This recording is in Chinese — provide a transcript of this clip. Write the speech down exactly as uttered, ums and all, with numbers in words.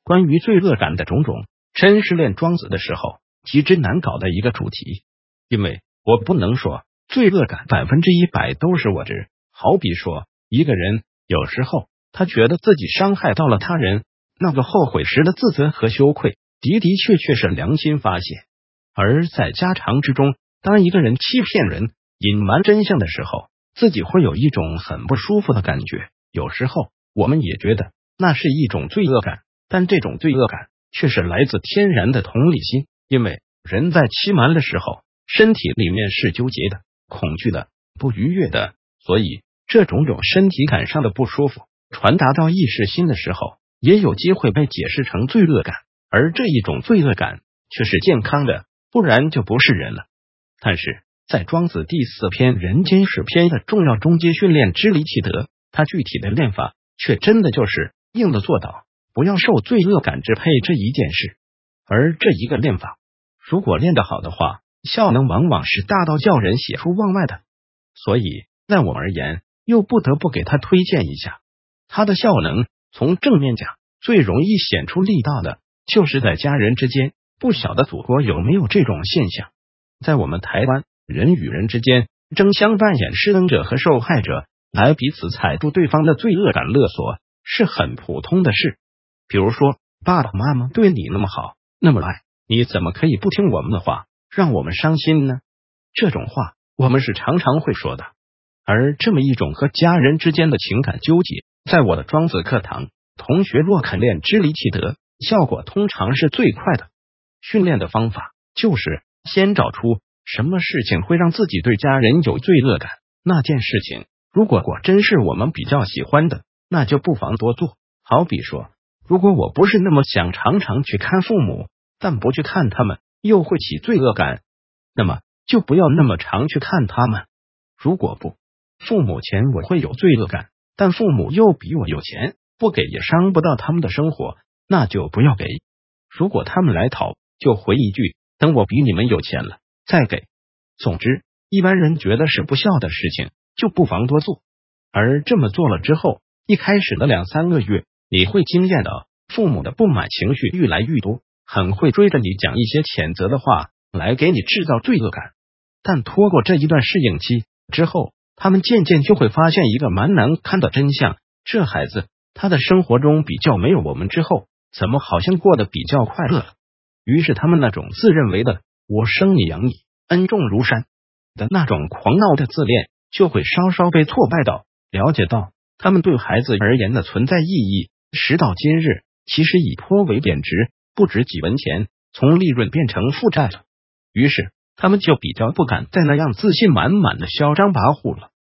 关于罪恶感的种种，真是练庄子的时候极之难搞的一个主题。因为我不能说罪恶感百分之一百都是我执，好比说一个人有时候他觉得自己伤害到了他人，那个后悔时的自责和羞愧的的确确是良心发泄。而在家常之中，当一个人欺骗人、隐瞒真相的时候，自己会有一种很不舒服的感觉。有时候我们也觉得那是一种罪恶感，但这种罪恶感却是来自天然的同理心。因为人在欺瞒的时候，身体里面是纠结的、恐惧的、不愉悦的，所以这种种身体感上的不舒服传达到意识心的时候，也有机会被解释成罪恶感。而这一种罪恶感却是健康的，不然就不是人了。但是在庄子第四篇人间史篇的重要中阶训练知离其德，它具体的练法却真的就是硬的做到不要受罪恶感支配这一件事。而这一个练法如果练得好的话，效能往往是大到叫人喜出望外的。所以在我而言，又不得不给他推荐一下。他的效能从正面讲，最容易显出力道的就是在家人之间。不晓得祖国有没有这种现象，在我们台湾，人与人之间争相扮演施恩者和受害者，来彼此踩住对方的罪恶感勒索，是很普通的事。比如说，爸爸妈妈对你那么好，那么爱，你怎么可以不听我们的话，让我们伤心呢？这种话我们是常常会说的。而这么一种和家人之间的情感纠结，在我的庄子课堂，同学若肯练知离其德，效果通常是最快的。训练的方法就是先找出什么事情会让自己对家人有罪恶感，那件事情如果果真是我们比较喜欢的，那就不妨多做。好比说，如果我不是那么想常常去看父母，但不去看他们又会起罪恶感，那么就不要那么常去看他们。如果不父母钱我会有罪恶感，但父母又比我有钱，不给也伤不到他们的生活，那就不要给。如果他们来讨，就回一句等我比你们有钱了再给。总之，一般人觉得是不孝的事情，就不妨多做。而这么做了之后，一开始的两三个月，你会惊艳到父母的不满情绪愈来愈多，很会追着你讲一些谴责的话来给你制造罪恶感。但拖过这一段适应期之后，他们渐渐就会发现一个蛮难堪的真相，这孩子他的生活中比较没有我们之后，怎么好像过得比较快乐了。于是他们那种自认为的我生你养你恩重如山的那种狂闹的自恋，就会稍稍被挫败到了解到他们对孩子而言的存在意义，时到今日其实已颇为贬值，不值几文钱，从利润变成负债了。于是他们就比较不敢再那样自信满满的嚣张跋扈了。